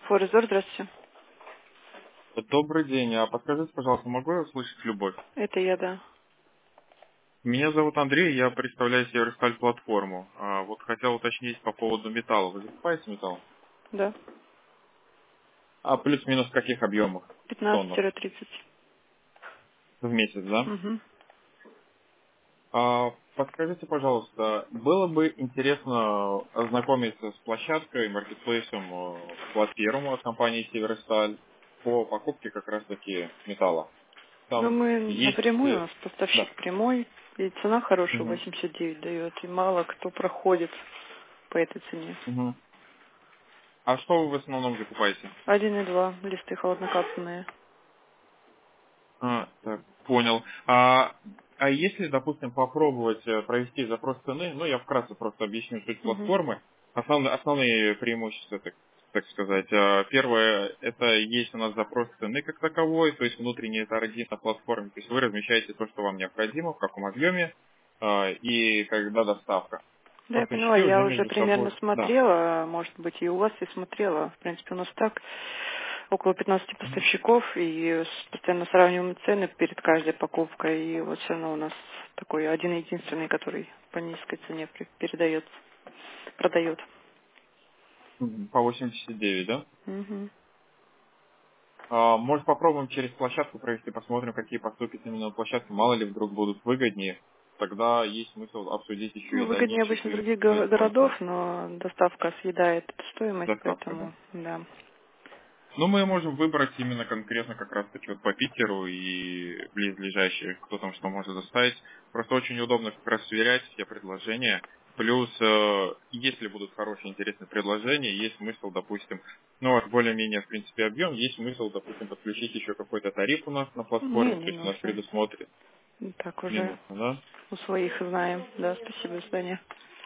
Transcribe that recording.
Форезор, здравствуйте. Добрый день. А подскажите, пожалуйста, могу я услышать Любовь? Это я, да. Меня зовут Андрей, я представляю Северсталь платформу. Вот хотел уточнить по поводу металла. Вы закупаете металл? Да. А плюс-минус в каких объемах? В тоннах? 15-30. В месяц, да? Угу. Подскажите, пожалуйста, было бы интересно ознакомиться с площадкой, маркетплейсом платформу от компании Северсталь по покупке как раз-таки металла. Ну, Там мы есть... напрямую, у нас Да. поставщик прямой, и цена хорошая, Мгм. 89 дает, и мало кто проходит по этой цене. Мгм. А что вы в основном закупаете? 1,2 листы холоднокапсульные. Так, понял. Если, допустим, попробовать провести запрос цены, ну, я вкратце просто объясню суть Угу. платформы. Основные преимущества, так сказать. Первое, это есть у нас запрос цены как таковой, то есть внутренний это родина на платформе. То есть вы размещаете то, что вам необходимо, в каком объеме и когда доставка. Да, я поняла, Поставщики я уже уже между примерно собой... Да. смотрела, может быть, и у вас и смотрела. В принципе, у нас так около 15 поставщиков, и постоянно сравниваем цены перед каждой покупкой, и вот все равно у нас такой один единственный, который по низкой цене передается, продает. По 89, да? Мгм. Может, попробуем через площадку провести, посмотрим, какие поступят именно на площадке. Мало ли вдруг будут выгоднее. Тогда есть смысл обсудить еще Ну, и выгоднее дальнейшие обычно других городов, дополнительные но доставка съедает эту стоимость, доставка, да. поэтому, да. Но мы можем выбрать именно конкретно как раз-таки вот по Питеру и близлежащие, кто там что может доставить. Просто очень удобно как раз сверять все предложения. Плюс, если будут хорошие, интересные предложения, есть смысл, допустим, ну, вот более-менее, в принципе, объем, есть смысл, допустим, подключить еще какой-то тариф у нас на Не, платформе, то не есть у нас нужно. предусмотрен Так не уже нужно, да? у своих знаем. Да, спасибо, до свидания.